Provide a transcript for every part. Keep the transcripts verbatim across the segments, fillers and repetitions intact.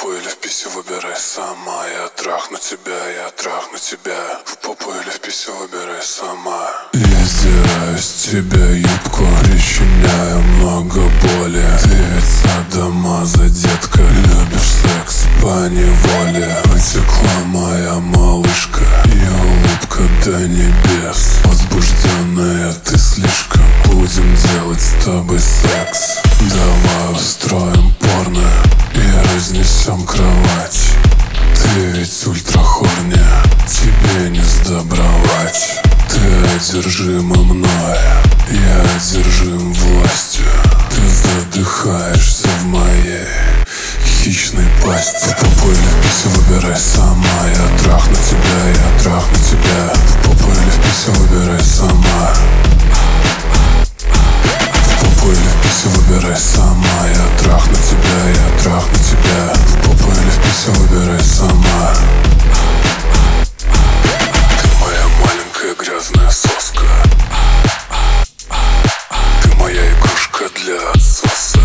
попу или в писю, выбирай сама. Я трахну тебя, я трахну тебя. В попу или в писю, выбирай сама. Я сдираю с тебя юбку, причиняю много боли. Ты ведь садомаза, детка, любишь секс по неволе. Потекла моя малышка, и улыбка до небес. Возбужденная ты слишком, будем делать с тобой секс. Давай устроим порно и разнесем кровать. Ты ведь ультрахорни, тебе не сдобровать. Ты одержима мной, я одержим властью. Ты задыхаешься в моей хищной пасти. В попу или в писю, выбирай сама. Я трахну тебя, я трахну тебя. В попу или в писю, выбирай сама. В попу или в писю, выбирай сама. Я трахну тебя, я трахну тебя. В попу или в писю, выбирай сама. Ты моя маленькая грязная соска. Ты моя игрушка для отсоса.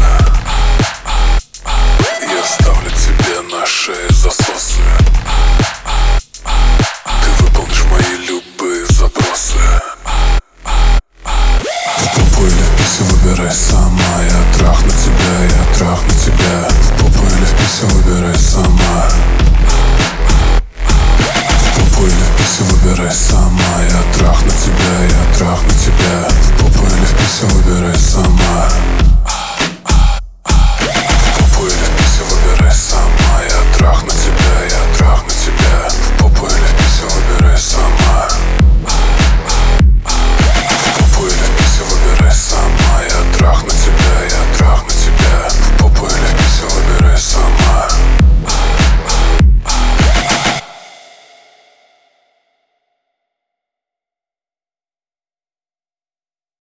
Я ставлю тебе на шее засосы. Ты выполнишь мои любые запросы. В попу или в писю, выбирай сама. Я трахну тебя, я трахну тебя. В попу или в писю, выбирай сама.